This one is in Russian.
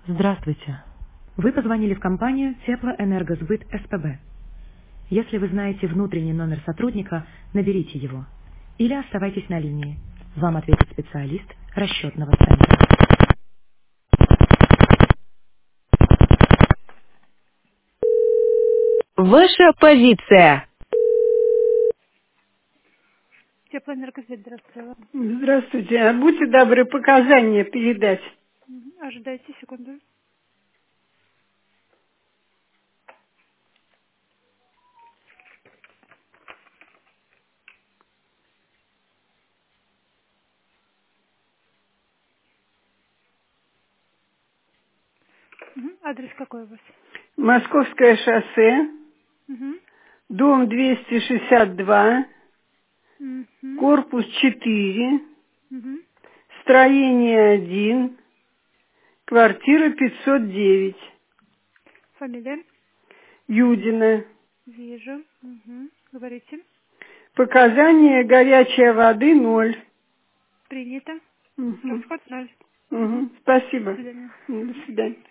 Здравствуйте. Вы позвонили в компанию Теплоэнергосбыт СПБ. Если вы знаете внутренний номер сотрудника, наберите его. Или оставайтесь на линии. Вам ответит специалист расчетного центра. Ваша позиция. Теплоэнергосбыт, здравствуйте. Здравствуйте. А будьте добры, показания передать. Ожидайте секунду. Адрес какой у вас? Московское шоссе, Угу. дом 262, Угу. корпус 4, Угу. строение 1, квартира 509. Фамилия? Юдина. Вижу. Угу. Говорите. Показания горячей воды 0. Принято. Угу. Расход 0. Угу. Угу. До Спасибо. свидания. До свидания.